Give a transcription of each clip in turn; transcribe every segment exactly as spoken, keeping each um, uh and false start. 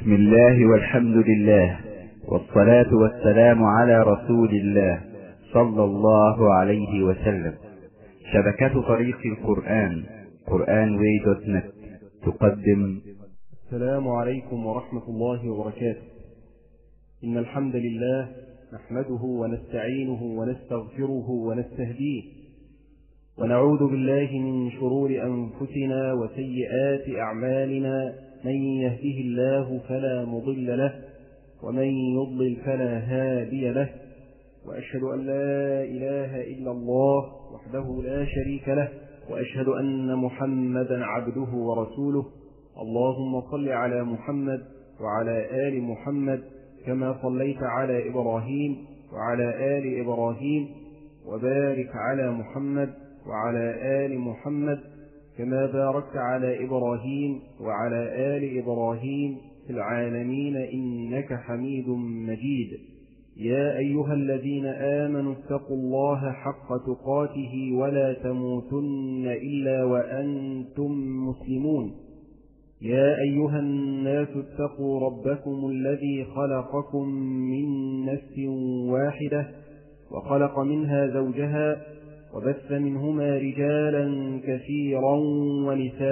بسم الله والحمد لله والصلاة والسلام على رسول الله صلى الله عليه وسلم. شبكة طريق القرآن قرآن واي دوت نت تقدم. السلام عليكم ورحمة الله وبركاته. إن الحمد لله نحمده ونستعينه ونستغفره ونستهديه، ونعوذ بالله من شرور أنفسنا وسيئات أعمالنا. من يهده الله فلا مضل له، ومن يضلل فلا هادي له. وأشهد أن لا إله إلا الله وحده لا شريك له، وأشهد أن محمدا عبده ورسوله. اللهم صل على محمد وعلى آل محمد كما صليت على إبراهيم وعلى آل إبراهيم، وبارك على محمد وعلى آل محمد كما باركت على إبراهيم وعلى آل إبراهيم في العالمين إنك حميد مجيد. يا أيها الذين آمنوا اتقوا الله حق تقاته ولا تموتن إلا وأنتم مسلمون. يا أيها الناس اتقوا ربكم الذي خلقكم من نفس واحدة وخلق منها زوجها وبث منهما رجالا كثيرا ونساء،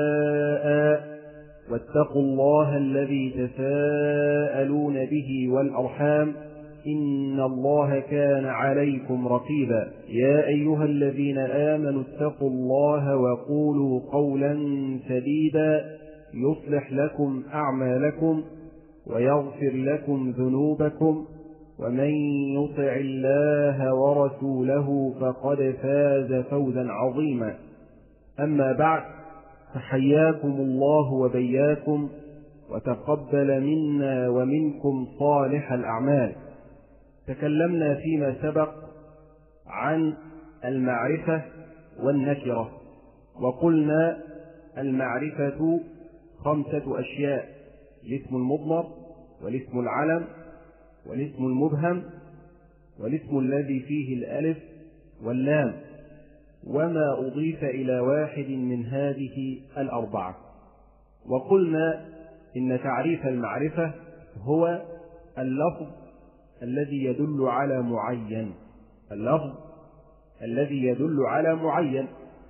واتقوا الله الذي تساءلون به والأرحام إن الله كان عليكم رقيبا. يا أيها الذين آمنوا اتقوا الله وقولوا قولا سديدا يصلح لكم أعمالكم ويغفر لكم ذنوبكم، ومن يطع الله ورسوله فقد فاز فوزا عظيما. أما بعد، فحياكم الله وبياكم وتقبل منا ومنكم صالح الأعمال. تكلمنا فيما سبق عن المعرفة والنكرة، وقلنا المعرفة خمسة أشياء: الاسم المضمر، والاسم العلم، والاسم المبهم، والاسم الذي فيه الألف واللام، وما أضيف إلى واحد من هذه الأربعة. وقلنا إن تعريف المعرفة هو اللفظ الذي يدل على معين، اللفظ الذي يدل على معين.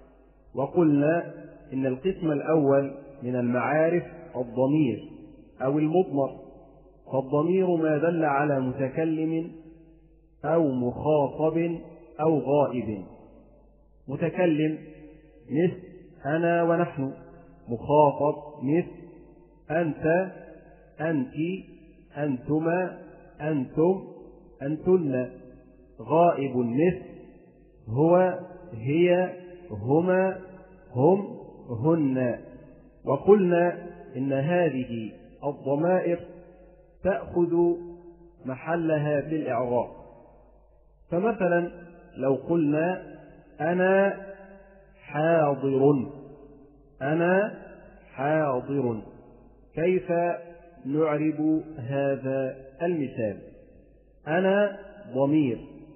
وقلنا إن القسم الأول من المعارف الضمير أو المضمر، فالضمير ما دل على متكلم أو مخاطب أو غائب. متكلم مثل أنا ونحن، مخاطب مثل أنت أنت أنتما أنتم أنتن، غائب مثل هو هي هما هم هن. وقلنا إن هذه الضمائر تأخذ محلها في الإعراب. فمثلا لو قلنا أنا حاضر، أنا حاضر، كيف نعرب هذا المثال؟ أنا ضمير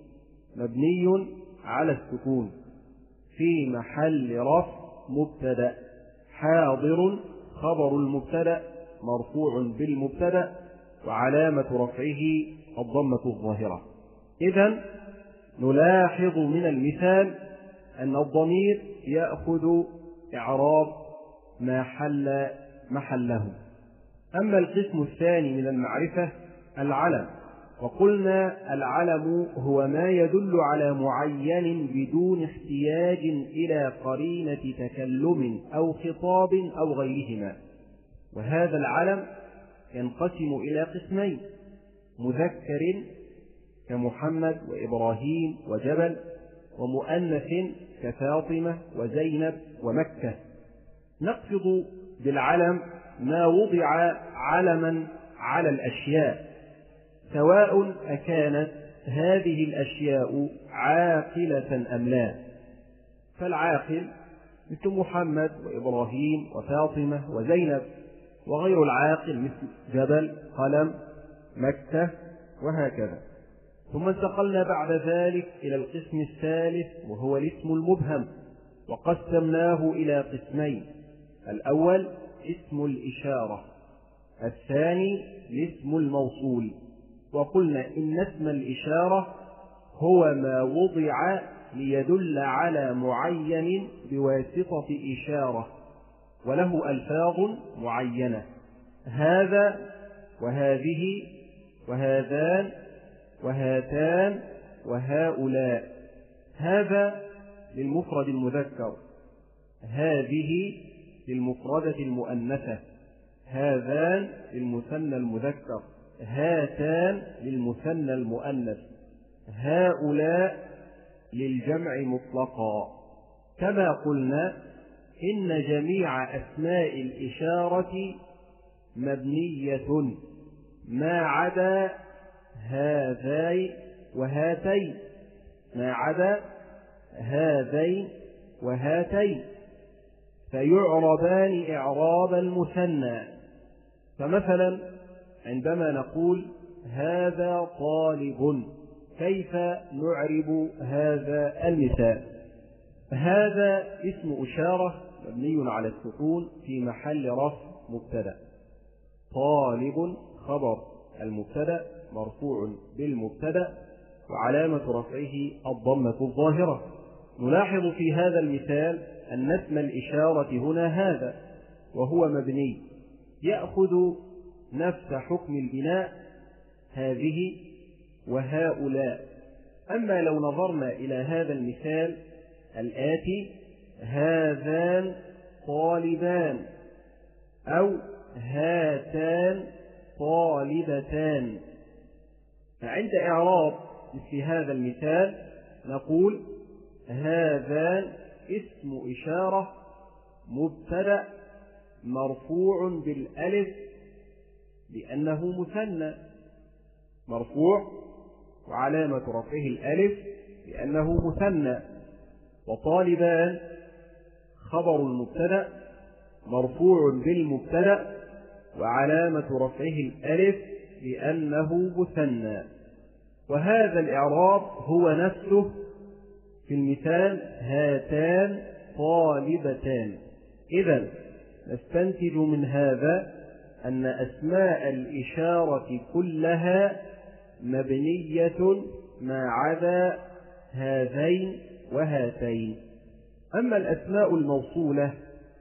مبني على السكون في محل رفع مبتدأ، حاضر خبر المبتدأ مرفوع بالمبتدأ وعلامة رفعه الضمة الظاهرة. إذن نلاحظ من المثال أن الضمير يأخذ إعراب ما حل محله. أما القسم الثاني من المعرفة العلم، وقلنا العلم هو ما يدل على معين بدون احتياج إلى قرينة تكلم أو خطاب أو غيرهما. وهذا العلم ينقسم إلى قسمين: مذكر كمحمد وإبراهيم وجبل، ومؤنث كفاطمة وزينب ومكة. نقصد بالعلم ما وضع علما على الأشياء، سواء أكانت هذه الأشياء عاقلة أم لا. فالعاقل مثل محمد وإبراهيم وفاطمة وزينب، وغير العاقل مثل جبل، قلم، مكة، وهكذا. ثم انتقلنا بعد ذلك إلى القسم الثالث وهو الاسم المبهم، وقسمناه إلى قسمين: الأول اسم الإشارة، الثاني الاسم الموصول. وقلنا إن اسم الإشارة هو ما وضع ليدل على معين بواسطة إشارة وله ألفاظ معينة، هذا وهذه وهذان وهاتان وهؤلاء. هذا للمفرد المذكر، هذه للمفردة المؤنثة، هذان للمثنى المذكر، هاتان للمثنى المؤنث، هؤلاء للجمع مطلقا. كما قلنا إن جميع أسماء الإشارة مبنية ما عدا هذين وهاتين، ما عدا هذين وهاتين، فيعربان إعراب المثنى. فمثلا عندما نقول هذا طالب، كيف نعرب هذا المثال؟ هذا اسم إشارة مبني على السكون في محل رفع مبتدأ، طالب خبر المبتدأ مرفوع بالمبتدأ وعلامة رفعه الضمة الظاهرة. نلاحظ في هذا المثال أن اسم الإشارة هنا هذا وهو مبني يأخذ نفس حكم البناء، هذه وهؤلاء. أما لو نظرنا إلى هذا المثال الآتي، هذان طالبان أو هاتان طالبتان، فعند إعراب مثل هذا المثال نقول هذان اسم إشارة مبتدأ مرفوع بالألف لأنه مثنى، مرفوع وعلامة رفعه الألف لأنه مثنى. وطالبان خبر المبتدأ مرفوع بالمبتدأ وعلامة رفعه الألف لأنه مثنى. وهذا الإعراب هو نفسه في المثال هاتان طالبتان. إذن نستنتج من هذا أن أسماء الإشارة كلها مبنية ما عدا هذين وهاتين. أما الأسماء الموصولة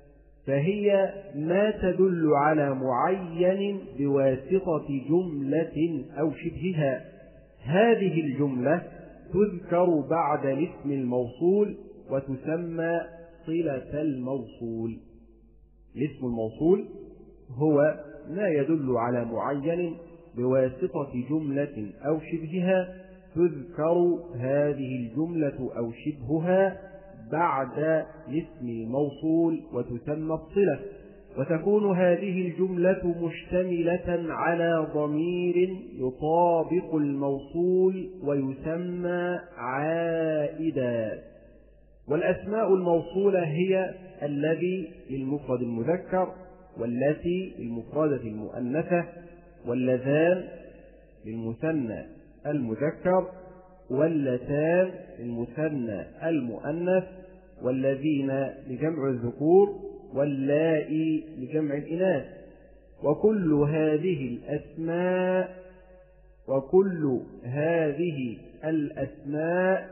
فهي ما تدل على معين بواسطة جملة أو شبهها. هذه الجملة تذكر بعد الاسم الموصول وتسمى صلة الموصول. الاسم الموصول هو ما يدل على معين بواسطة جملة أو شبهها، تذكر هذه الجملة أو شبهها بعد الاسم الموصول وتسمى الصلة. وتكون هذه الجملة مشتملة على ضمير يطابق الموصول ويسمى عائدا. والأسماء الموصولة هي الذي للمفرد المذكر، والتي للمفردة المؤنثة، واللذان للمثنى المذكر، واللتان للمثنى المؤنث، والذين لجمع الذكور، واللائي لجمع الإناث. وكل هذه الأسماء وكل هذه الأسماء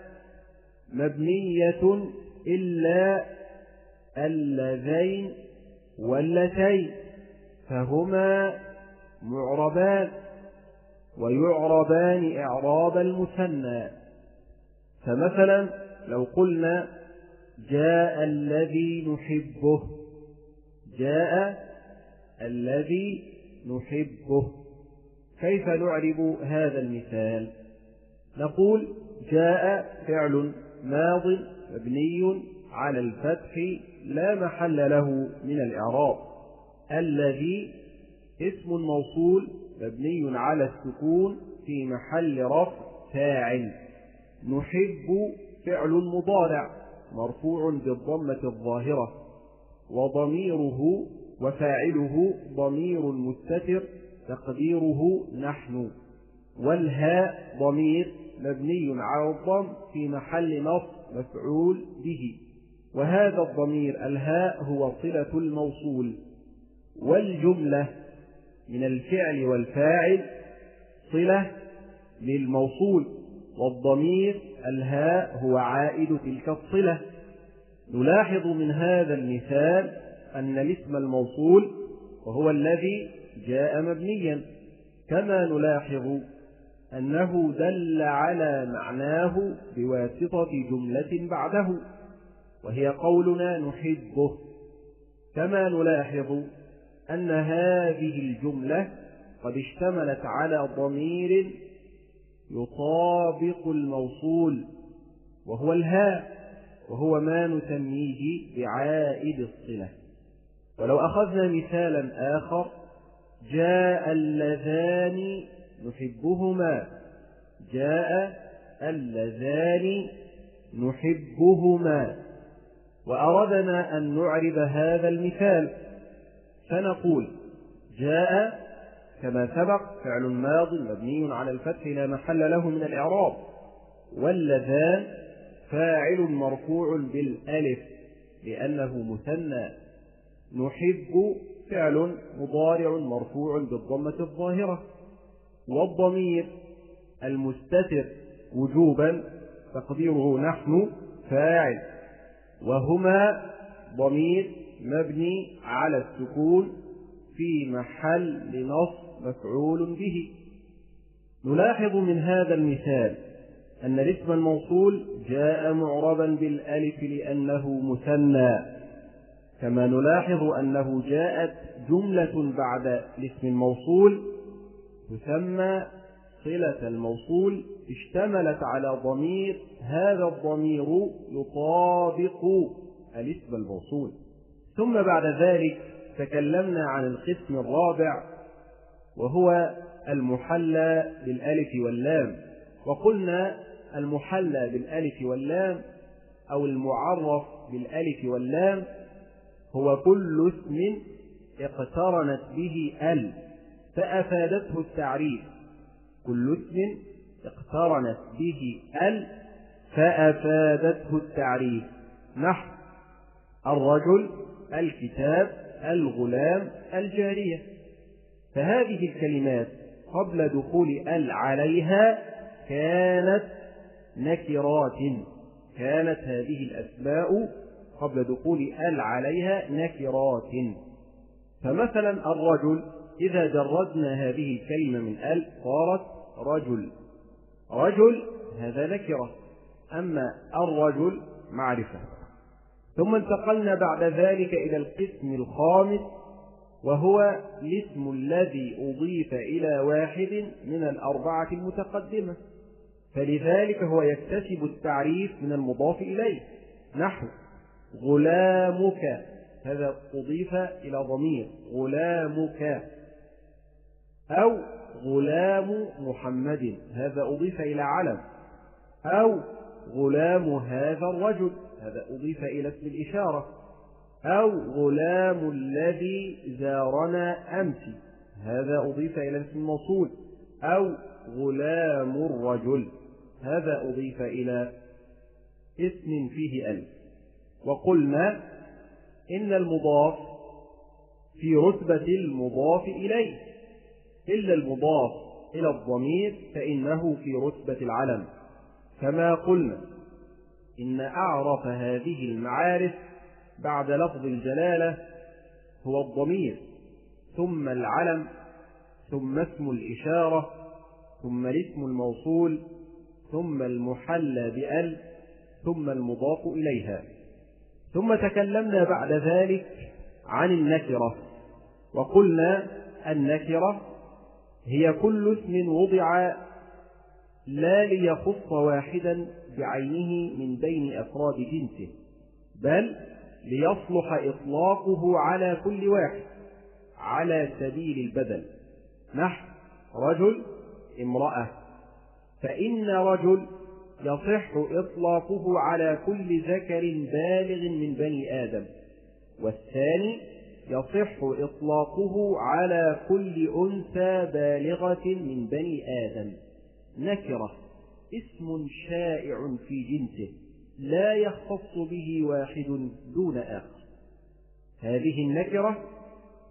مبنية إلا اللذين واللتين، فهما معربان ويعربان إعراب المثنى. فمثلا لو قلنا جاء الذي نحبه، جاء الذي نحبه، كيف نعرب هذا المثال؟ نقول جاء فعل ماض مبني على الفتح لا محل له من الإعراب، الذي اسم موصول مبني على السكون في محل رفع فاعل، نحب فعل مضارع مرفوع بالضمة الظاهرة وضميره وفاعله ضمير مستتر تقديره نحن، والهاء ضمير مبني على الضم في محل نصب مفعول به، وهذا الضمير الهاء هو صلة الموصول. والجملة من الفعل والفاعل صلة للموصول، والضمير الهاء هو عائد تلك الصلة. نلاحظ من هذا المثال أن الاسم الموصول وهو الذي جاء مبنيا، كما نلاحظ أنه دل على معناه بواسطة جملة بعده وهي قولنا نحبه، كما نلاحظ أن هذه الجملة قد اشتملت على ضمير يطابق الموصول وهو الهاء، وهو ما نسميه بعائد الصلة. ولو أخذنا مثالا آخر: جاء اللذان نحبهما، جاء اللذان نحبهما، وأردنا أن نعرب هذا المثال فنقول: جاء كما سبق فعل ماض مبني على الفتح لا محل له من الإعراب، واللذان فاعل مرفوع بالألف لأنه مثنى، نحب فعل مضارع مرفوع بالضمة الظاهرة، والضمير المستتر وجوبا تقديره نحن فاعل، وهما ضمير مبني على السكون في محل نصب مفعول به. نلاحظ من هذا المثال أن الاسم الموصول جاء معربا بالألف لأنه مثنى، كما نلاحظ أنه جاءت جملة بعد الاسم الموصول تسمى صلة الموصول اشتملت على ضمير، هذا الضمير يطابق الاسم الموصول. ثم بعد ذلك تكلمنا عن القسم الرابع وهو المحلى بالألف واللام، وقلنا المحلى بالألف واللام أو المعرف بالألف واللام هو كل اسم اقترنت به ال فأفادته التعريف، كل اسم اقترنت به ال فأفادته التعريف، نحو الرجل، الكتاب، الغلام، الجارية. فهذه الكلمات قبل دخول ال عليها كانت نكرات، كانت هذه الأسماء قبل دخول ال عليها نكرات. فمثلا الرجل إذا جردنا هذه الكلمة من ال صارت رجل، رجل هذا نكرة، أما الرجل معرفة. ثم انتقلنا بعد ذلك إلى القسم الخامس وهو الاسم الذي أضيف إلى واحد من الأربعة المتقدمة، فلذلك هو يكتسب التعريف من المضاف إليه، نحو غلامك، هذا أضيف إلى ضمير غلامك، أو غلام محمد، هذا أضيف إلى علم، أو غلام هذا الرجل، هذا أضيف إلى اسم الإشارة، أو غلام الذي زارنا أمس، هذا أضيف إلى اسم الموصول، أو غلام الرجل، هذا أضيف إلى اسم فيه ألف. وقلنا إن المضاف في رتبة المضاف إليه، إلا المضاف إلى الضمير فإنه في رتبة العلم، كما قلنا إن أعرف هذه المعارف بعد لفظ الجلالة هو الضمير، ثم العلم، ثم اسم الإشارة، ثم الاسم الموصول، ثم المحلى بأل، ثم المضاف إليها. ثم تكلمنا بعد ذلك عن النكرة، وقلنا النكرة هي كل اسم وضع لا ليخص واحدا بعينه من بين أفراد جنسه، بل ليصلح إطلاقه على كل واحد على سبيل البدل، نحو رجل، امرأة، فإن رجل يصح إطلاقه على كل ذكر بالغ من بني آدم، والثاني يصح إطلاقه على كل أنثى بالغة من بني آدم. نكرة اسم شائع في جنسه لا يختص به واحد دون آخر. هذه النكرة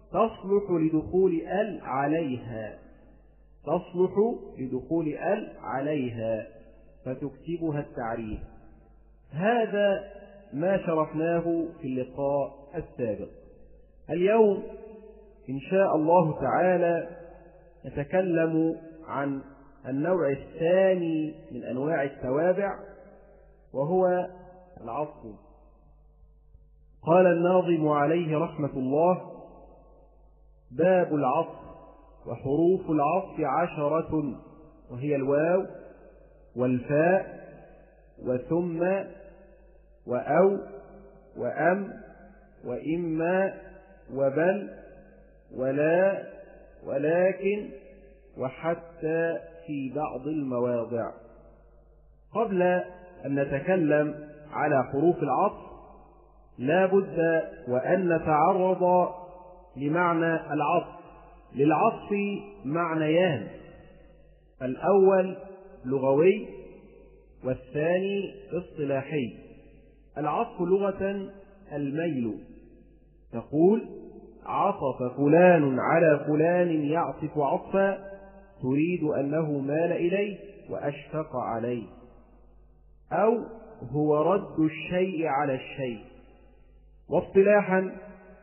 تصلح لدخول ال عليها، تصلح لدخول ال عليها فتكتبها التعريف. هذا ما شرحناه في اللقاء السابق. اليوم إن شاء الله تعالى نتكلم عن النوع الثاني من أنواع التوابع، وهو العطف. قال الناظم عليه رحمة الله: باب العطف وحروف العطف عشرة، وهي الواو والفاء وثم وأو وأم وإما وبل ولا ولكن وحتى في بعض المواضع. قبل أن نتكلم على حروف العطف لا بد وأن نتعرض لمعنى العطف. للعطف معنيان: الأول لغوي والثاني اصطلاحي. العطف لغة الميل، تقول عطف فلان على فلان يعطف عطفا، تريد أنه مال إليه وأشفق عليه، أو هو رد الشيء على الشيء. واصطلاحا: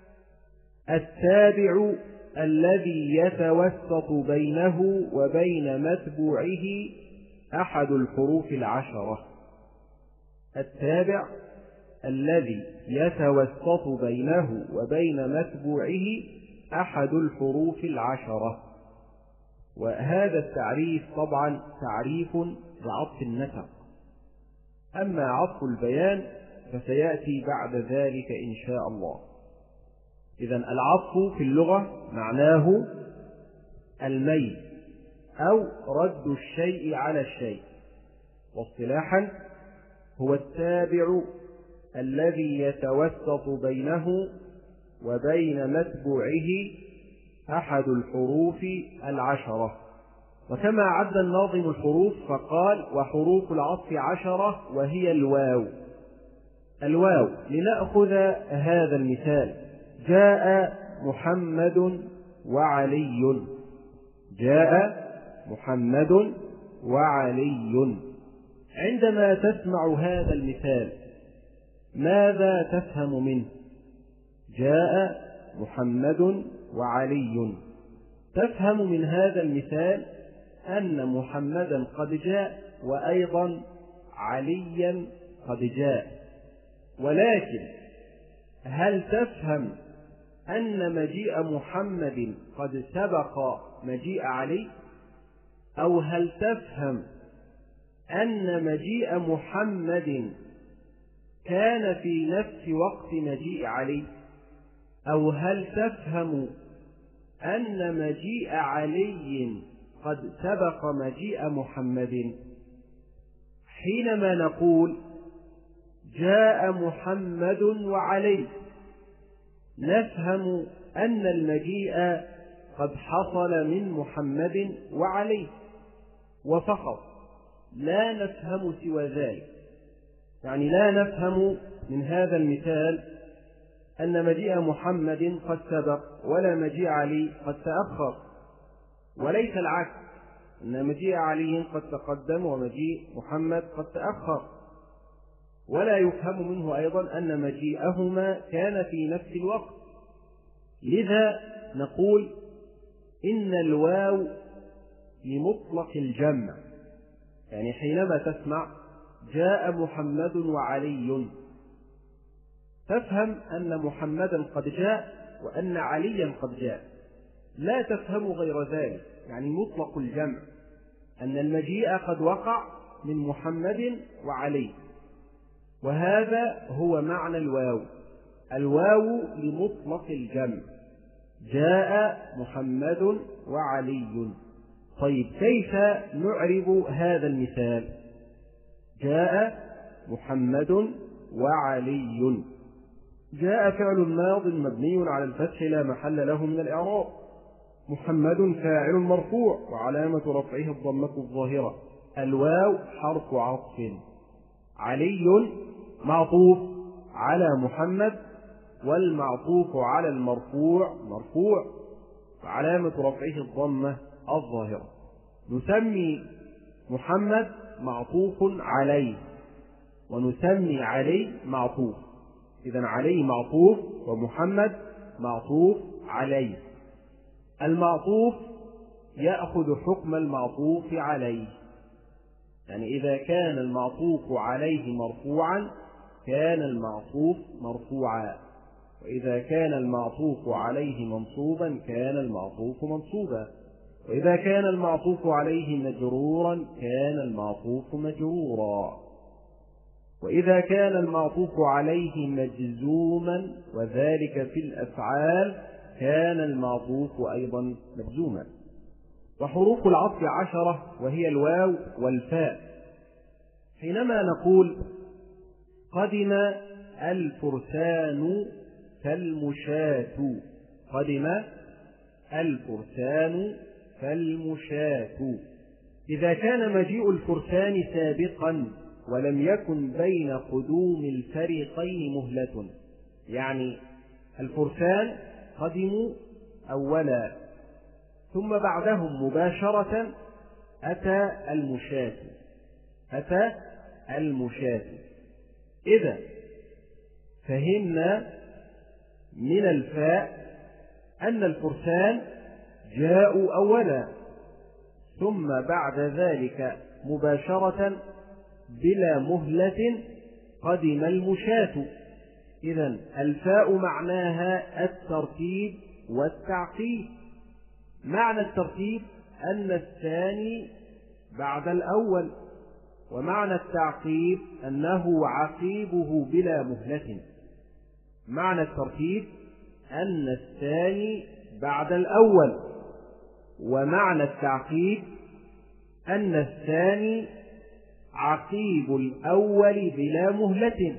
التابع الذي يتوسط بينه وبين متبوعه أحد الحروف العشرة. التابع الذي يتوسط بينه وبين متبوعه أحد الحروف العشرة. وهذا التعريف طبعا تعريف لعطف النسق. أما عطف البيان فسيأتي بعد ذلك إن شاء الله. إذن العطف في اللغة معناه الميل أو رد الشيء على الشيء. واصطلاحا: هو التابع الذي يتوسط بينه وبين متبوعه أحد الحروف العشرة. وكما عد الناظم الحروف فقال: وحروف العطف عشرة، وهي الواو. الواو، لنأخذ هذا المثال: جاء محمد وعلي. جاء محمد وعلي. عندما تسمع هذا المثال ماذا تفهم منه؟ جاء محمد وعلي. تفهم من هذا المثال أن محمدا قد جاء وأيضا عليا قد جاء. ولكن هل تفهم أن مجيء محمد قد سبق مجيء علي؟ أو هل تفهم أن مجيء محمد كان في نفس وقت مجيء علي؟ أو هل تفهم أن مجيء علي قد سبق مجيء محمد؟ حينما نقول جاء محمد وعلي نفهم أن المجيء قد حصل من محمد وعلي وفقط، لا نفهم سوى ذلك. يعني لا نفهم من هذا المثال أن مجيء محمد قد سبق ولا مجيء علي قد تأخر، وليس العكس، أن مجيء علي قد تقدم ومجيء محمد قد تأخر. ولا يفهم منه أيضا أن مجيئهما كان في نفس الوقت. لذا نقول إن الواو لمطلق الجمع. يعني حينما تسمع جاء محمد وعلي تفهم أن محمدا قد جاء وأن عليا قد جاء، لا تفهم غير ذلك. يعني مطلق الجمع أن المجيء قد وقع من محمد وعلي. وهذا هو معنى الواو. الواو لمطلق الجمع، جاء محمد وعلي. طيب كيف نعرب هذا المثال؟ جاء محمد وعلي. جاء فعل ماض مبني على الفتح لا محل له من الإعراب. محمد فاعل مرفوع وعلامة رفعه الضمة الظاهرة. الواو حرف عطف. علي معطوف على محمد والمعطوف على المرفوع مرفوع، وعلامة رفعه الضمة الظاهرة. نسمي محمد معطوف عليه، ونسمي علي معطوف. إذن علي معطوف ومحمد معطوف عليه. المعطوف يأخذ حكم المعطوف عليه، يعني إذا كان المعطوف عليه مرفوعا كان المعطوف مرفوعا، وإذا كان المعطوف عليه منصوبا كان المعطوف منصوبا، وإذا كان المعطوف عليه مجرورا كان المعطوف مجرورا، وإذا كان المعطوف عليه مجزوما وذلك في الأفعال كان المعطوف أيضا مجزوما. وحروف العطف عشرة وهي الواو والفاء. حينما نقول قدم الفرسان فالمشاة، قدم الفرسان فالمشاة، إذا كان مجيء الفرسان سابقا ولم يكن بين قدوم الفريقين مهلة، يعني الفرسان قدموا أولا ثم بعدهم مباشرة أتى المشاة، أتى المشاة. إذا فهمنا من الفاء أن الفرسان جاءوا أولا ثم بعد ذلك مباشرة بلا مهلة قدم المشاة. إذن الفاء معناها الترتيب والتعقيب. معنى الترتيب أن الثاني بعد الأول، ومعنى التعقيب أنه عقيبه بلا مهلة. معنى الترتيب أن الثاني بعد الأول، ومعنى التعقيب أن الثاني عقيب الأول بلا مهلة.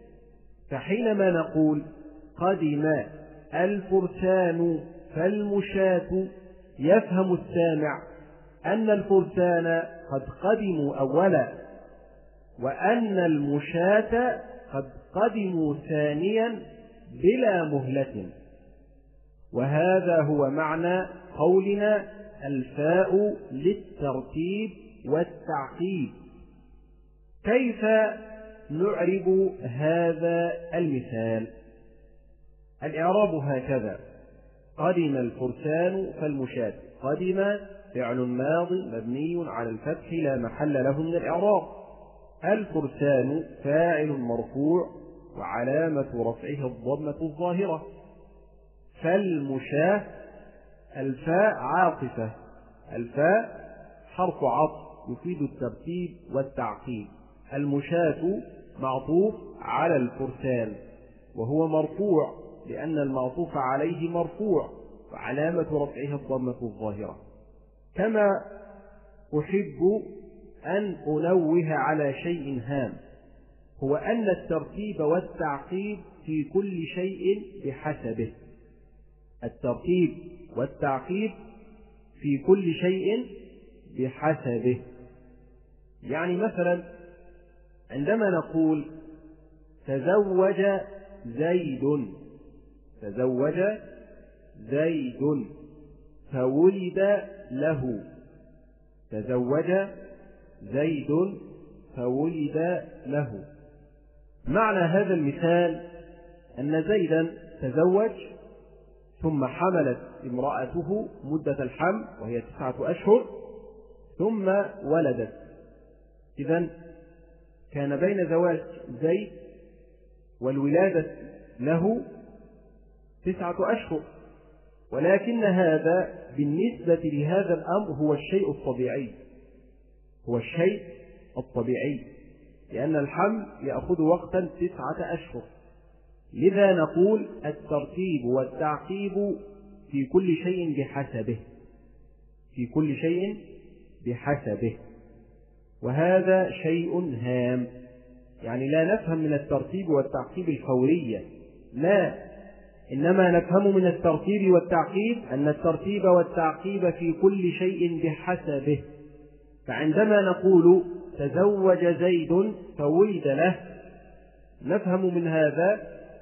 فحينما نقول قدم الفرسان فالمشاة يفهم السامع أن الفرسان قد قدموا أولا، وأن المشاة قد قدموا ثانيا بلا مهلة. وهذا هو معنى قولنا الفاء للترتيب والتعقيب. كيف نعرب هذا المثال؟ الإعراب هكذا: قدم الفرسان فالمشاة. قدم فعل ماض مبني على الفتح لا محل له من الإعراب. الفرسان فاعل مرفوع وعلامة رفعه الضمة الظاهرة. فالمشاة الفاء عاطفة، الفاء حرف عطف يفيد الترتيب والتعقيب. المشاة معطوف على الفرسان وهو مرفوع لأن المعطوف عليه مرفوع وعلامة رفعه الضمة الظاهرة. كما أحب أن أنوه على شيء هام، هو أن الترتيب والتعقيب في كل شيء بحسبه. الترتيب والتعقيب في كل شيء بحسبه. يعني مثلا عندما نقول تزوج زيد، تزوج زيد فولد له، تزوج زيد فولد له. معنى هذا المثال أن زيدا تزوج ثم حملت امرأته مدة الحمل وهي تسعة أشهر ثم ولدت. إذن كان بين زواج زيد والولادة له تسعة أشهر، ولكن هذا بالنسبة لهذا الأمر هو الشيء الطبيعي، هو الشيء الطبيعي، لأن الحمل يأخذ وقتا تسعة أشهر. لذا نقول الترتيب والتعقيب في كل شيء بحسبه، في كل شيء بحسبه. وهذا شيء هام، يعني لا نفهم من الترتيب والتعقيب الفورية، لا، إنما نفهم من الترتيب والتعقيب أن الترتيب والتعقيب في كل شيء بحسبه. فعندما نقول تزوج زيد فولد له، نفهم من هذا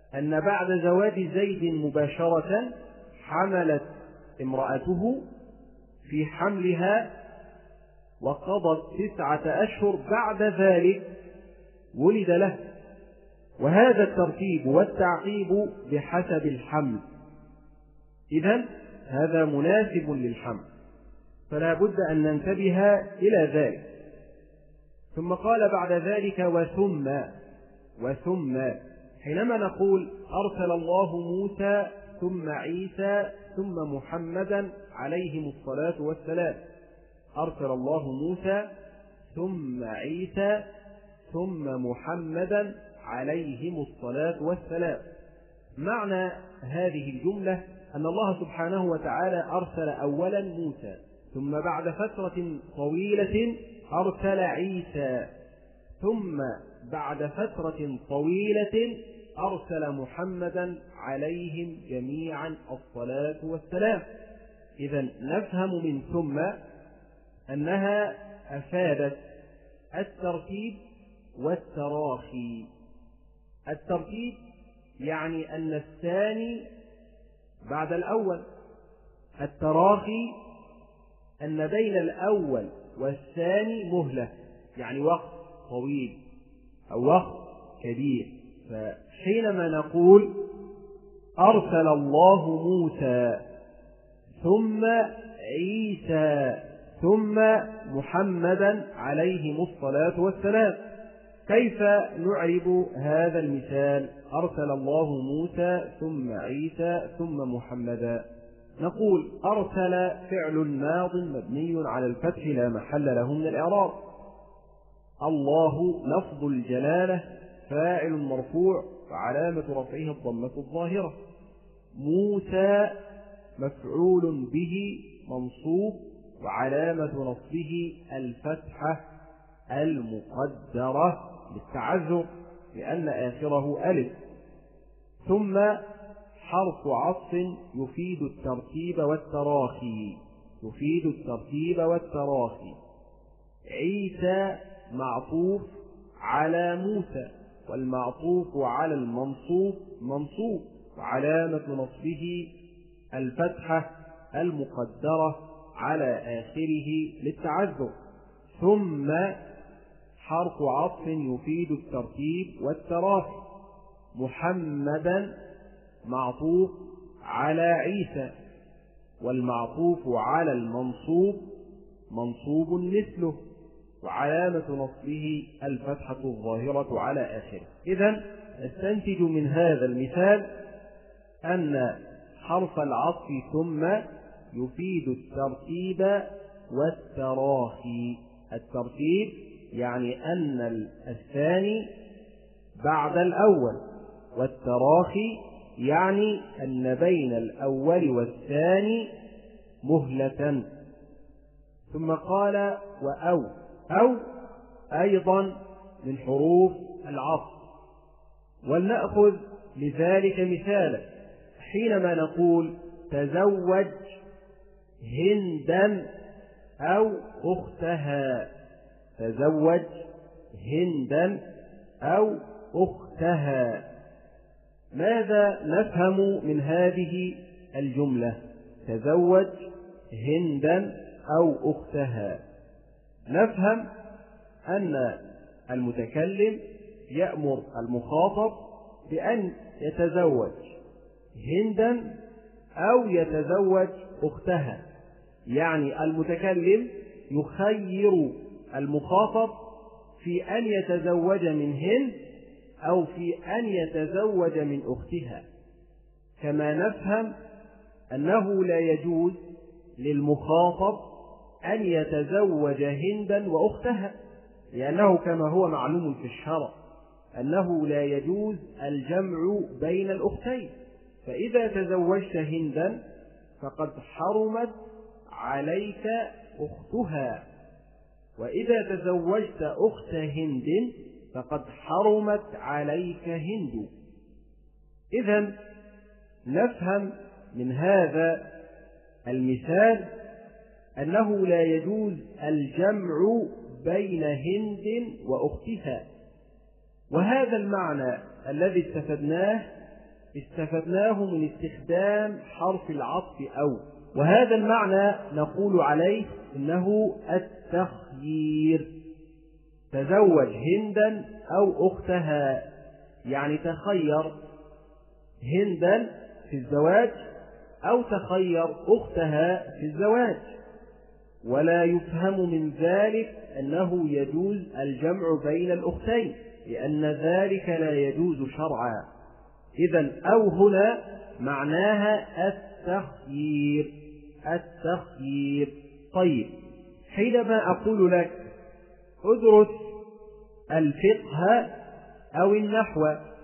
أن بعد زواج زيد مباشرة حملت امرأته في حملها وقضت تسعة أشهر، بعد ذلك ولد له. وهذا الترتيب والتعقيب بحسب الحمل، إذن هذا مناسب للحمل، فلا بد أن ننتبه إلى ذلك. ثم قال بعد ذلك وثم وثم حينما نقول أرسل الله موسى ثم عيسى ثم محمدا عليهم الصلاة والسلام، أرسل الله موسى ثم عيسى ثم محمدا عليهم الصلاة والسلام، معنى هذه الجملة أن الله سبحانه وتعالى أرسل أولا موسى، ثم بعد فترة طويلة أرسل عيسى، ثم بعد فترة طويلة أرسل محمدا عليهم جميعا الصلاة والسلام. إذن نفهم من ثم أنها أفادت الترتيب والتراخي. الترتيب يعني أن الثاني بعد الأول، التراخي أن بين الأول والثاني مهلة، يعني وقت طويل أو وقت كبير. فحينما نقول أرسل الله موسى ثم عيسى ثم محمدا عليهم الصلاة والسلام، كيف نعرب هذا المثال أرسل الله موسى ثم عيسى ثم محمدا؟ نقول أرسل فعل ماض مبني على الفتح لا محل له من الإعراب، الله لفظ الجلالة فاعل مرفوع وعلامة رفعه الضمة الظاهرة، موسى مفعول به منصوب وعلامة نصبه الفتحة المقدرة للتعذر لأن آخره ألف، ثم حرف عطف يفيد الترتيب والتراخي، يفيد الترتيب والتراخي. عيسى معطوف على موسى، والمعطوف على المنصوب منصوب وعلامة نصبه الفتحة المقدرة على آخره للتعذر، ثم حرف عطف يفيد الترتيب والتراخي. محمدا معطوف على عيسى، والمعطوف على المنصوب منصوب مثله وعلامة نصبه الفتحة الظاهرة على آخره. إذن نستنتج من هذا المثال أن حرف العطف ثم يفيد الترتيب والتراخي. الترتيب يعني أن الثاني بعد الأول، والتراخي يعني أن بين الأول والثاني مهلة. ثم قال وأو، أو أيضا من حروف العطف، ولنأخذ لذلك مثالا. حينما نقول تزوج هندا أو أختها، تزوج هندا أو أختها، ماذا نفهم من هذه الجملة؟ تزوج هندا أو أختها، نفهم أن المتكلم يأمر المخاطب بأن يتزوج هندا أو يتزوج أختها، يعني المتكلم يخير المخاطب في أن يتزوج من هند أو في أن يتزوج من أختها. كما نفهم أنه لا يجوز للمخاطب أن يتزوج هندا وأختها، لأنه كما هو معلوم في الشرع أنه لا يجوز الجمع بين الأختين، فإذا تزوجت هندا فقد حرمت عليك أختها، وإذا تزوجت أخت هند فقد حرمت عليك هند. إذن نفهم من هذا المثال أنه لا يجوز الجمع بين هند وأختها، وهذا المعنى الذي استفدناه استفدناه من استخدام حرف العطف أو، وهذا المعنى نقول عليه إنه التخيير. تزوج هندا أو أختها، يعني تخير هندا في الزواج أو تخير أختها في الزواج. ولا يفهم من ذلك أنه يجوز الجمع بين الأختين، لأن ذلك لا يجوز شرعا. إذن أو هنا معناها التخيير. التخيير. طيب، حينما أقول لك ادرس الفقه أو النحو،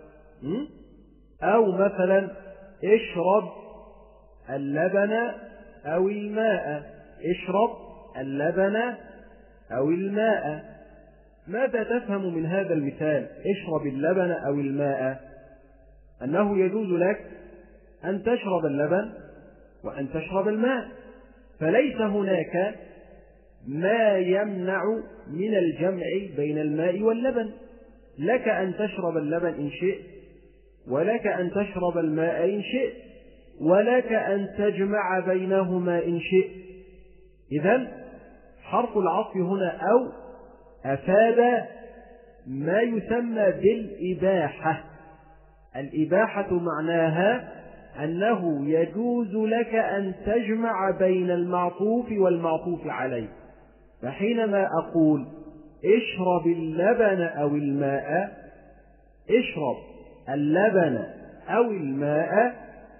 أو مثلا اشرب اللبن أو الماء، اشرب اللبن أو الماء، ماذا تفهم من هذا المثال؟ اشرب اللبن أو الماء أنه يجوز لك أن تشرب اللبن وأن تشرب الماء، فليس هناك ما يمنع من الجمع بين الماء واللبن. لك أن تشرب اللبن إن شئت، ولك أن تشرب الماء إن شئت، ولك أن تجمع بينهما إن شئت. إذن حرف العطف هنا أو أفاد ما يسمى بالإباحة. الإباحة معناها أنه يجوز لك أن تجمع بين المعطوف والمعطوف عليه. فحينما أقول اشرب اللبن أو الماء، اشرب اللبن أو الماء،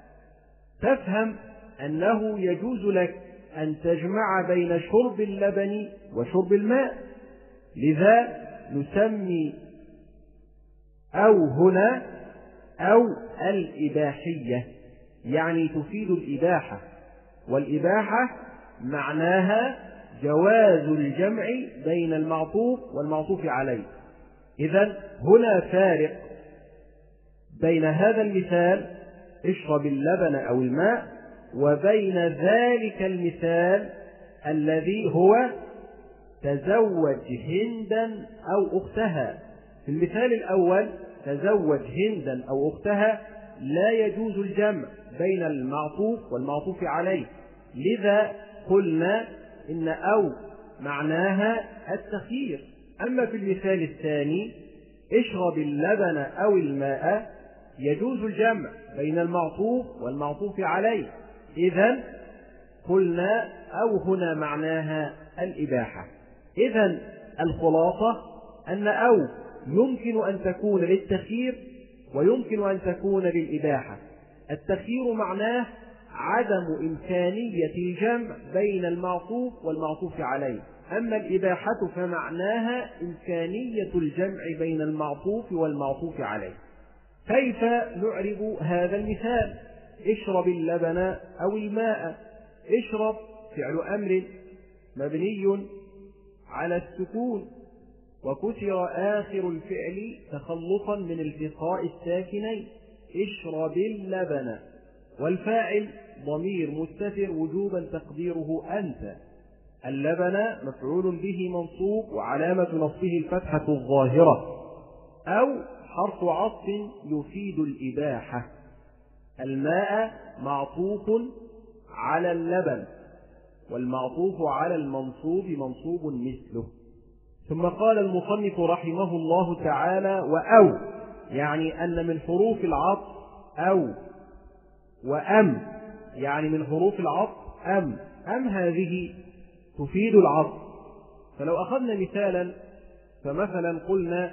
تفهم أنه يجوز لك أن تجمع بين شرب اللبن وشرب الماء. لذا نسمي أو هنا أو الإباحية، يعني تفيد الإباحة، والإباحة معناها جواز الجمع بين المعطوف والمعطوف عليه. إذن هنا فارق بين هذا المثال اشرب اللبن أو الماء وبين ذلك المثال الذي هو تزوج هندا أو أختها. في المثال الأول تزوج هندا أو أختها لا يجوز الجمع بين المعطوف والمعطوف عليه، لذا قلنا إن أو معناها التخيير. أما في المثال الثاني اشرب اللبن أو الماء يجوز الجمع بين المعطوف والمعطوف عليه، إذن قلنا أو هنا معناها الإباحة. إذن الخلاصة أن أو يمكن أن تكون للتخيير ويمكن أن تكون للإباحة. التخيير معناه عدم إمكانية الجمع بين المعطوف والمعطوف عليه، أما الإباحة فمعناها إمكانية الجمع بين المعطوف والمعطوف عليه. كيف نعرب هذا المثال؟ اشرب اللبن أو الماء. اشرب فعل أمر مبني على السكون، وكسر آخر الفعل تخلصا من التقاء الساكنين. اشرب اللبن، والفاعل ضمير مستتر وجوبا تقديره أنت. اللبن مفعول به منصوب وعلامة نصبه الفتحة الظاهرة، أو حرف عطف يفيد الإباحة. الماء معطوف على اللبن، والمعطوف على المنصوب منصوب مثله. ثم قال المصنف رحمه الله تعالى وأو، يعني أن من حروف العطف أو، وأم يعني من حروف العطف أم. أم هذه تفيد العطف. فلو أخذنا مثالا، فمثلا قلنا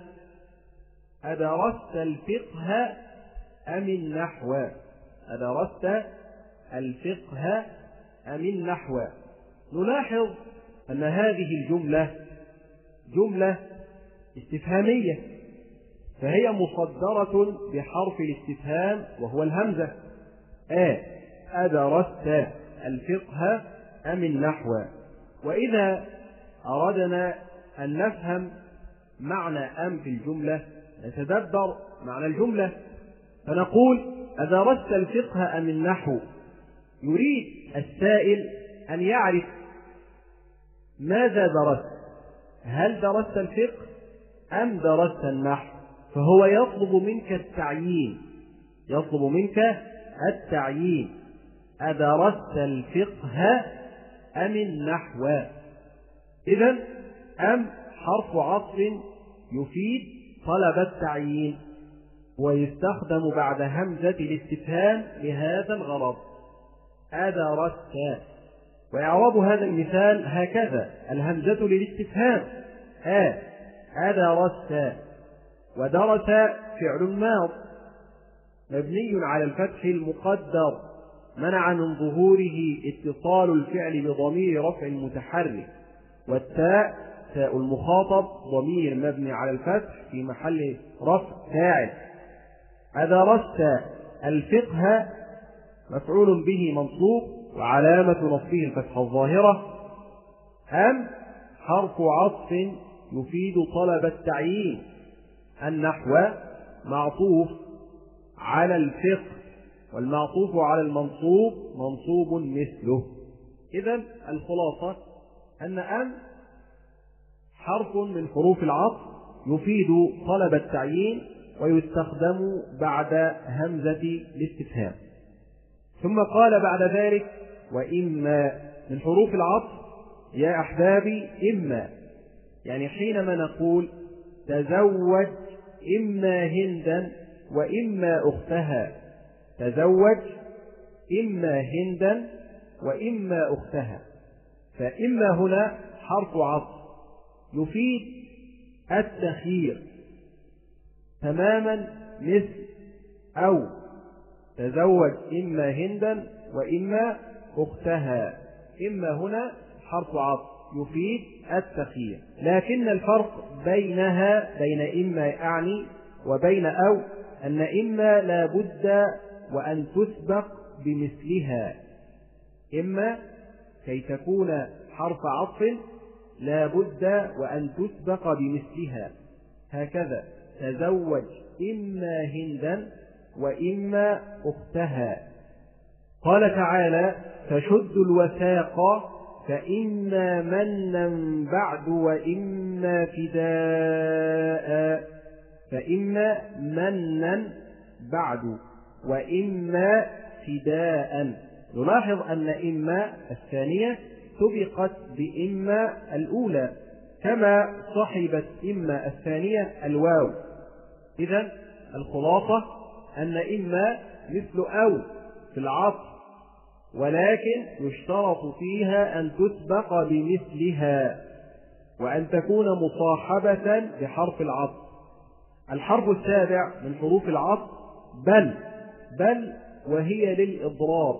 أدرست الفقه أم النحو؟ أدرست الفقه أم النحو؟ نلاحظ أن هذه الجملة جملة استفهامية، فهي مصدرة بحرف الاستفهام وهو الهمزة. آ أدرست الفقه أم النحو؟ وإذا أردنا أن نفهم معنى أم في الجملة نتدبر معنى الجملة، فنقول أدرست الفقه أم النحو؟ يريد السائل أن يعرف ماذا درست، هل درست الفقه أم درست النحو؟ فهو يطلب منك التعيين، يطلب منك التعيين. أدرست الفقه أم النحو؟ إذن أم حرف عطف يفيد طلب التعيين، ويستخدم بعد همزة الاستفهام لهذا الغرض. أدرست. وإعراب هذا المثال هكذا: الهمزة للاستفهام آ أدرست، ودرس فعل ماض مبني على الفتح المقدر منع من ظهوره اتصال الفعل بضمير رفع متحرك، والتاء تاء المخاطب ضمير مبني على الفتح في محل رفع فاعل. أدرست الفقه مفعول به منصوب وعلامة نصبه الفتحة الظاهرة. أم حرف عطف يفيد طلب التعيين. النحو معطوف على الفقه، والمعطوف على المنصوب منصوب مثله. إذن الخلاصة أن أم حرف من حروف العطف يفيد طلب التعيين، ويستخدم بعد همزة الاستفهام. ثم قال بعد ذلك: وإما من حروف العطف يا أحبابي إما، يعني حينما نقول تزوج إما هندا وإما أختها، تزوج إما هندا وإما أختها، فإما هنا حرف عطف يفيد التخيير تماما، مثل أو تزوج إما هندا وإما أختها. إما هنا حرف عطف يفيد التخيير، لكن الفرق بينها بين إما أعني وبين أو أن إما لا بد وأن تسبق بمثلها. إما كي تكون حرف عطف لا بد وأن تسبق بمثلها، هكذا تزوج إما هندا وإما أختها. قال تعالى: فشد الوثاق فإما منا بعد وإما فداء، فإما منا بعد وإما فداء. نلاحظ أن إما الثانية سبقت بإما الأولى، كما صحبت إما الثانية الواو. إذن الخلاصة أن إما مثل أو في العطف، ولكن يشترط فيها أن تسبق بمثلها وأن تكون مصاحبة بحرف العطف. الحرف السابع من حروف العطف بل، بل وهي للإضراب.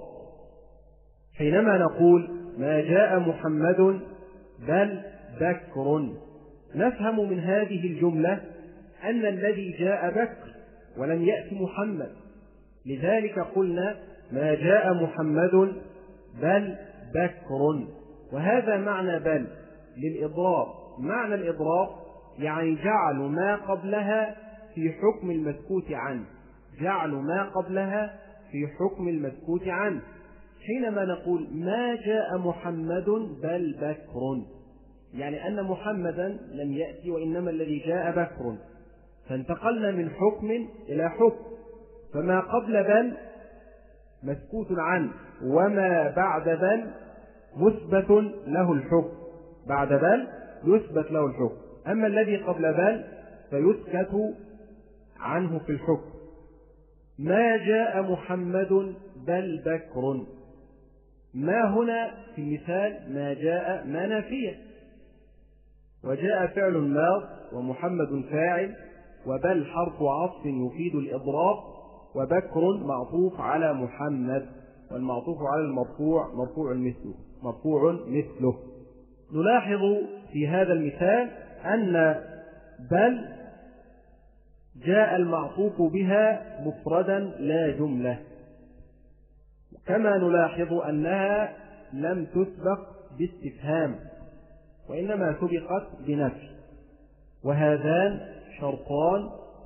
حينما نقول ما جاء محمد بل بكر، نفهم من هذه الجملة أن الذي جاء بكر ولم يأتي محمد، لذلك قلنا ما جاء محمد بل بكر. وهذا معنى بل للإضراب. معنى الإضراب يعني جعل ما قبلها في حكم المسكوت عنه، جعل ما قبلها في حكم المسكوت عنه. حينما نقول ما جاء محمد بل بكر، يعني أن محمدا لم يأتي وإنما الذي جاء بكر، فانتقلنا من حكم إلى حكم. فما قبل بل مسكوت عنه، وما بعد بل مثبت له الحكم، بعد بل يثبت له الحكم. أما الذي قبل بل فيسكت عنه في الحكم. ما جاء محمد بل بكر، ما هنا في المثال ما جاء ما نافية، وجاء فعل ماض ومحمد فاعل، وبل حرف عطف يفيد الإضراب، وبكر معطوف على محمد، والمعطوف على المرفوع مرفوع مثله مرفوع مثله. نلاحظ في هذا المثال أن بل جاء المعطوف بها مفردا لا جملة، كما نلاحظ أنها لم تسبق باستفهام وإنما سبقت بنفي. وهذان شرطان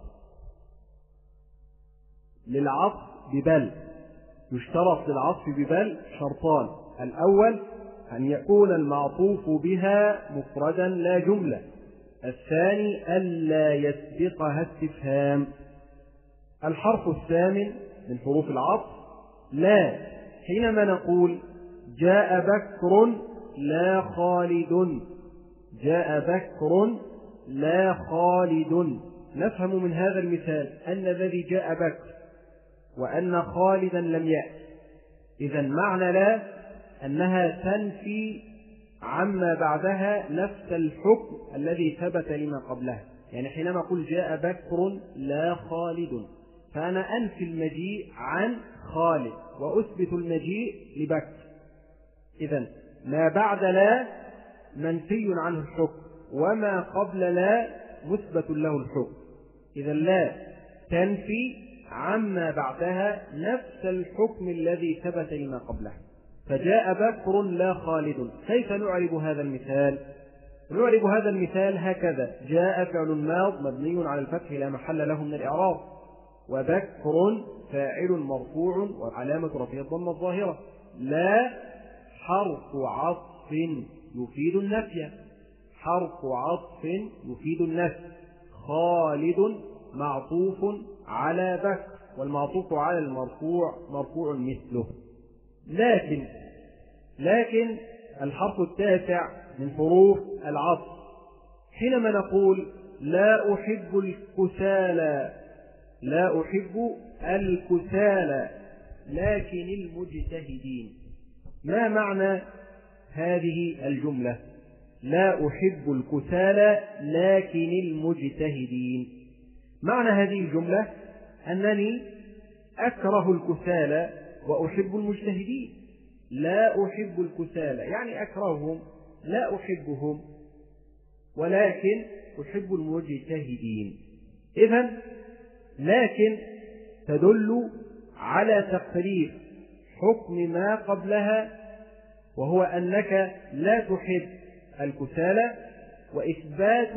للعطف ببل، يشترط للعطف ببل شرطان: الأول أن يكون المعطوف بها مفردا لا جملة، الثاني ألا يسبقها استفهام. الحرف الثامن من حروف العطف لا. حينما نقول جاء بكر لا خالد، جاء بكر لا خالد، نفهم من هذا المثال أن الذي جاء بكر وأن خالدا لم يأت. إذن معنى لا أنها تنفي عما بعدها نفس الحكم الذي ثبت لما قبلها. يعني حينما أقول جاء بكر لا خالد، فأنا أنفي المجيء عن خالد وأثبت المجيء لبكر. إذن ما بعد لا منفي عنه الحكم، وما قبل لا مثبت له الحكم. إذن لا تنفي عما بعدها نفس الحكم الذي ثبت لما قبلها. فجاء بكر لا خالد. كيف نعرب هذا المثال؟ نعرب هذا المثال هكذا: جاء فعل ماض مبني على الفتح لا محل له من الإعراب، وبكر فاعل مرفوع وعلامة رفعه الضمة الظاهرة. لا حرف عطف يفيد النفي، حرف عطف يفيد النفي. خالد معطوف على بكر، والمعطوف على المرفوع مرفوع مثله. لكن لكن الحرف التاسع من حروف العطف، حينما نقول لا أحب الكسالى، لا أحب الكسالى لكن المجتهدين. ما معنى هذه الجملة؟ لا أحب الكسالى لكن المجتهدين. معنى هذه الجملة أنني أكره الكسالى وأحب المجتهدين. لا أحب الكسالى يعني أكرههم، لا أحبهم، ولكن أحب المجتهدين. إذن لكن تدل على تقرير حكم ما قبلها، وهو أنك لا تحب الكسالى، وإثبات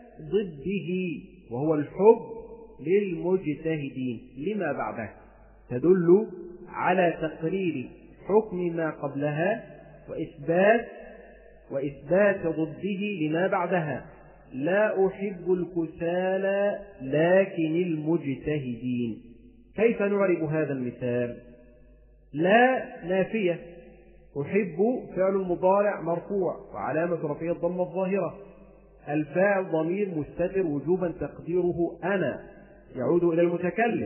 ضده وهو الحب للمجتهدين لما بعده. تدل على تقرير حكم ما قبلها وإثبات وإثبات ضده لما بعدها. لا أحب الكسالى لكن المجتهدين. كيف نعرب هذا المثال؟ لا نافية، أحب فعل مضارع مرفوع وعلامة رفعه الضمة الظاهرة. الفاعل ضمير مستتر وجوبا تقديره أنا يعود إلى المتكلم.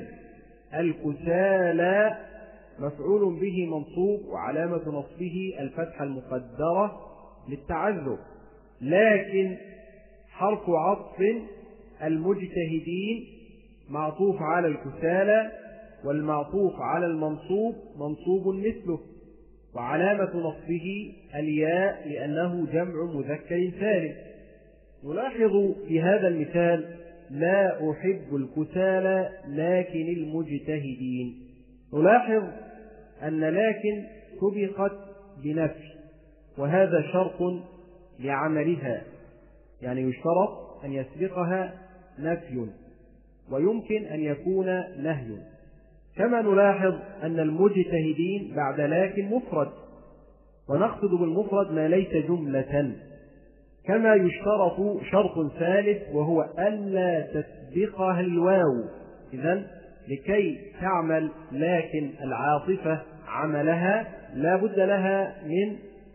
الكسالى مفعول به منصوب وعلامة نصبه الفتحة المقدرة للتعذر. لكن حرف عطف المجتهدين معطوف على الكسالى، والمعطوف على المنصوب منصوب مثله، وعلامة نصبه الياء لأنه جمع مذكر سالم. نلاحظ في هذا المثال لا أحب الكسالى لكن المجتهدين. نلاحظ أن لكن سبقت بنفي، وهذا شرط لعملها، يعني يشترط أن يسبقها نفي، ويمكن أن يكون نهي. كما نلاحظ أن المجتهدين بعد لكن مفرد، ونقصد بالمفرد ما ليس جملة. كما يشترط شرط ثالث وهو ألا تسبقها الواو. إذن لكي تعمل لكن العاطفة عملها لا بد لها من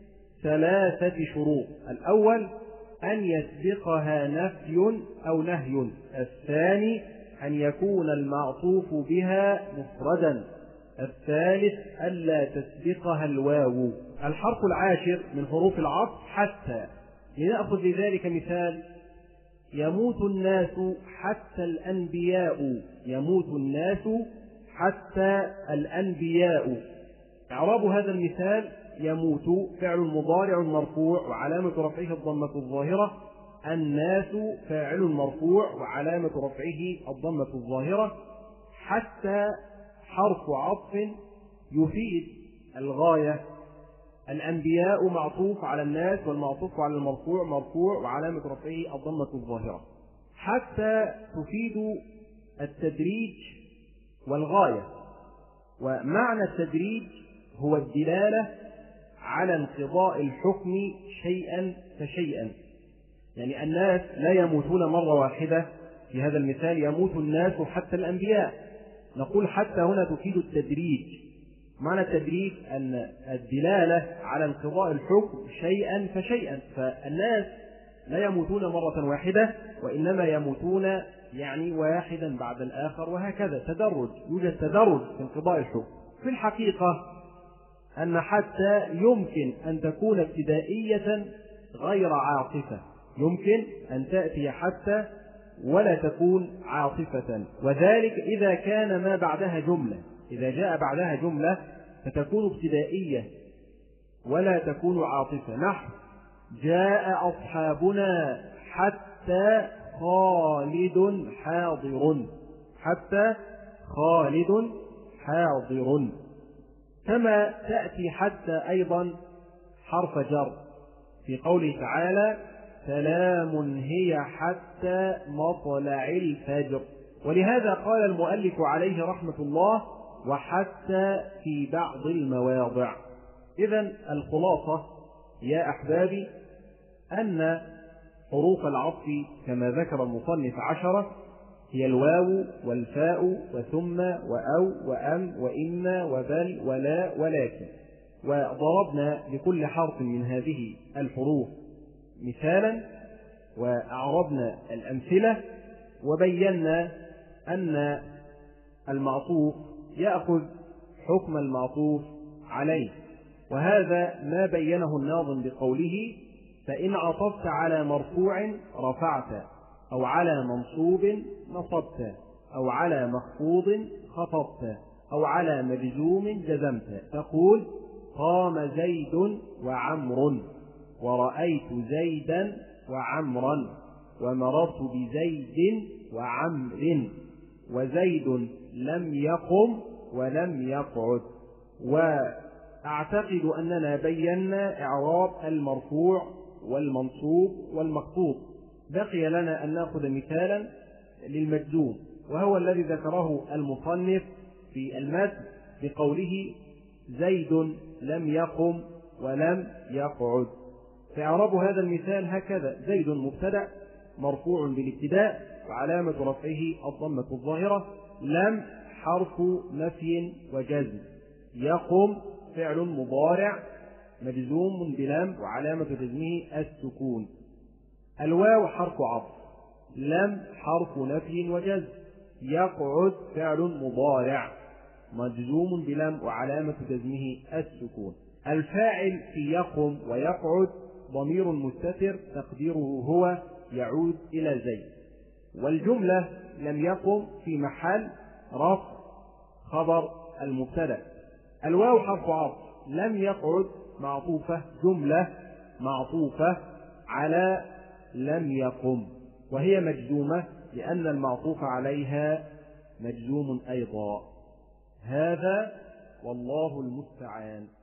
ثلاثة شروط: الأول أن يسبقها نفي أو نهي، الثاني أن يكون المعطوف بها مفردا، الثالث ألا تسبقها الواو. الحرف العاشر من حروف العطف حتى. لنأخذ لذلك مثال: يموت الناس حتى الأنبياء، يموت الناس حتى الأنبياء. إعراب هذا المثال: يموت فعل مضارع مرفوع وعلامة رفعه الضمة الظاهرة، الناس فاعل مرفوع وعلامة رفعه الضمة الظاهرة، حتى حرف عطف يفيد الغاية، الأنبياء معطوف على الناس والمعطوف على المرفوع مرفوع وعلامة رفعه الضمة الظاهرة. حتى تفيد التدريج والغاية، ومعنى التدريج هو الدلالة على انقضاء الحكم شيئا فشيئا. يعني الناس لا يموتون مرة واحدة، في هذا المثال يموت الناس حتى الأنبياء، نقول حتى هنا تفيد التدريج. معنى التدريج أن الدلالة على انقضاء الحكم شيئا فشيئا، فالناس لا يموتون مرة واحدة وإنما يموتون يعني واحدا بعد الآخر، وهكذا تدرج، يوجد تدرج في انقضاء الحكم. في الحقيقة أن حتى يمكن أن تكون ابتدائية غير عاطفة، يمكن أن تأتي حتى ولا تكون عاطفة، وذلك إذا كان ما بعدها جملة. إذا جاء بعدها جملة فتكون ابتدائية ولا تكون عاطفة. نحن جاء أصحابنا حتى خالد حاضر، حتى خالد حاضر. كما تأتي حتى أيضا حرف جر في قوله تعالى سلام هي حتى مطلع الفجر. ولهذا قال المؤلف عليه رحمة الله وحتى في بعض المواضع. إذن الخلاصة يا أحبابي أن حروف العطف كما ذكر المصنف عشرة هي الواو والفاء وثم وأو وأم وإن وبل ولا ولكن، وضربنا لكل حرف من هذه الحروف مثالا وأعرضنا الأمثلة وبينا أن المعطوف يأخذ حكم المعطوف عليه، وهذا ما بينه الناظم بقوله فإن عطفت على مرفوع رفعت أو على منصوب نصبت أو على مخفوض خفضت أو على مجزوم جزمت. تقول قام زيد وعمر ورأيت زيدا وعمرا ومررت بزيد وعمر وزيد لم يقم ولم يقعد. وأعتقد أننا بينا إعراب المرفوع والمنصوب والمخفوض. بقي لنا أن نأخذ مثالا للمجزوم، وهو الذي ذكره المصنف في المتن بقوله زيد لم يقم ولم يقعد. فإعراب هذا المثال هكذا: زيد مبتدأ مرفوع بالابتداء وعلامة رفعه الضمة الظاهرة، لم حرف نفي وجزم، يقم فعل مضارع مجزوم بلم وعلامة جزمه السكون. الواو حرف عطف، لم حرف نفي وجزم، يقعد فعل مضارع مجزوم بلم وعلامة جزمه السكون. الفاعل في يقم ويقعد ضمير مستتر تقديره هو يعود إلى زيد، والجملة لم يقم في محل رفع خبر المبتدأ. الواو حرف عطف، لم يقعد معطوفة، جملة معطوفة على لم يقم، وهي مجزومة لأن المعطوف عليها مجزوم أيضا. هذا والله المستعان.